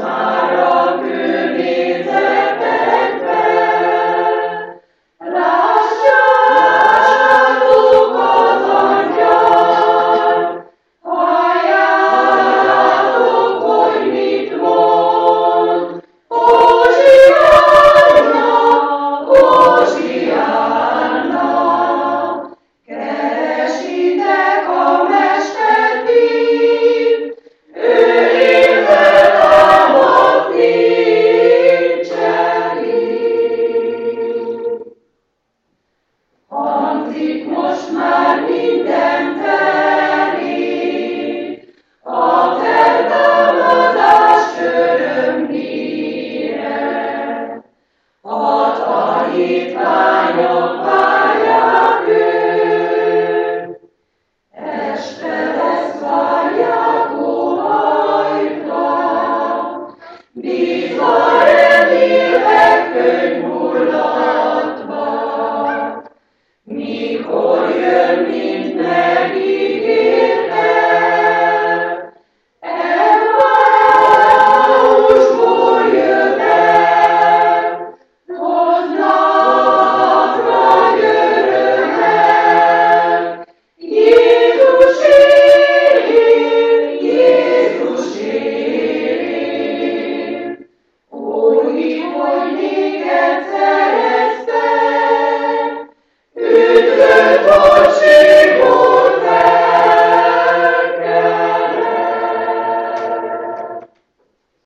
már a környezetekbe. Lássátok az Angyal, halljátok, hogy mit mond. Hozsiánna, Hozsiánna, keresitek a Mester fit, ő élve támadt nincsenik. Hangzik most már minden felé a feltámadás örömhíre. A tanítványok várják őt, este lesz várják óhajtva, bízva remélek könyvullatva. Mikor jön, mint megígérte, Emmausból jön el, hozna nagy örömmel. Jézus él, Jézus él, úgy, hogy néked szeretlek.